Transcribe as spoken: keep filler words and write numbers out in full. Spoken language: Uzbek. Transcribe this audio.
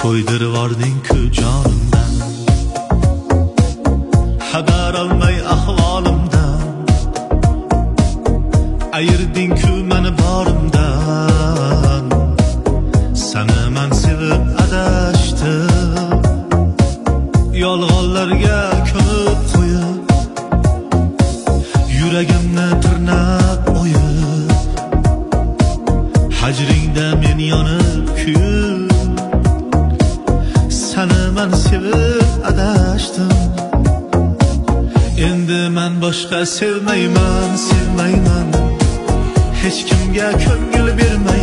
To'ydirvording-ku jonimdan, xabar olmay ahvolimdan, ayirding-ku meni borimdan. Seni men sevib adashdim, yolg'onlarga ko'nib qo'yib, yuragimni tirnab o'yib, hajringda men yonib kuyib, seni men sevib adashdim. Endi men boshqa sevmayman, sevmayman, hech kimga ko'ngil bermayman.